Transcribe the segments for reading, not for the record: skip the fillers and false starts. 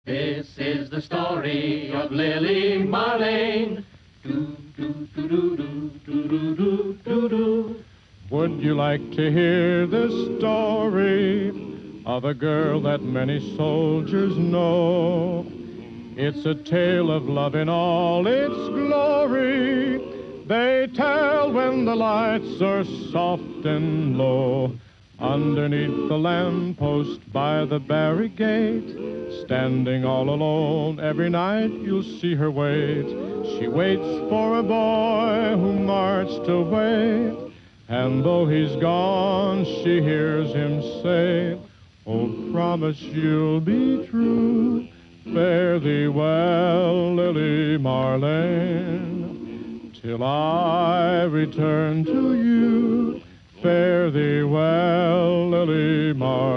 This is the story of Lily Marlene. Do, do, do, do, do, do, do, do, do. Would you like to hear the story of a girl that many soldiers know? It's a tale of love in all its glory. They tell when the lights are soft and low. Underneath the lamppost by the barricade, standing all alone, every night you'll see her wait. She waits for a boy who marched away, and though he's gone, she hears him say, "Oh, promise you'll be true. Fare thee well, Lily Marlene, till I return to you. Fare thee well, Lily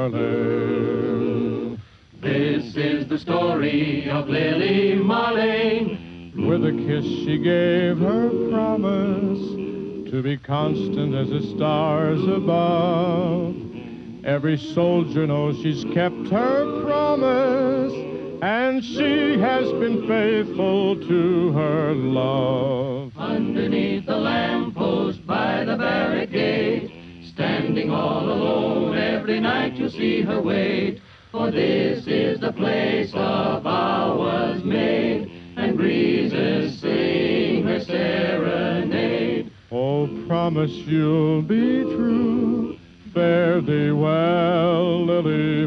Marlene." This is the story of Lily Marlene. With a kiss she gave her promise to be constant as the stars above. Every soldier knows she's kept her promise, and she has been faithful to her love. Underneath the lamppost by the barricade, standing all alone, every night you see her wait. For this is the place a vow was made, and breezes sing her serenade. Oh, promise you'll be true. Fare thee well, Lily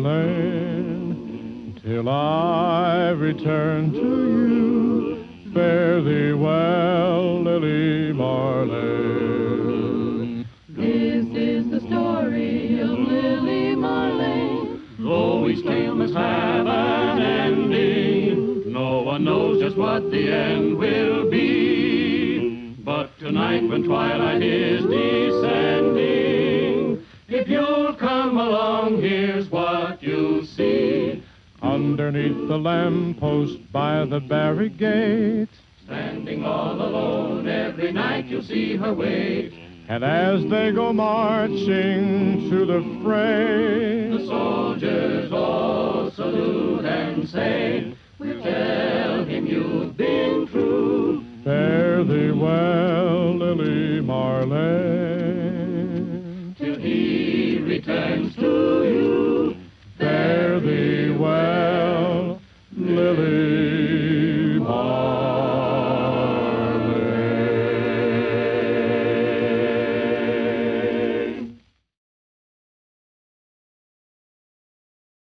Marlene, till I return to you. Fare thee well, Lily Marlene. This is the story of Lily Marlene. Though each tale must have an ending, no one knows just what the end will be. But tonight when twilight is descending, if you'll come along, here's what you'll see. Underneath the lamppost by the barricade, Standing all alone, every night you'll see her wait. and as they go marching to the fray, The soldiers all salute and say, "We'll tell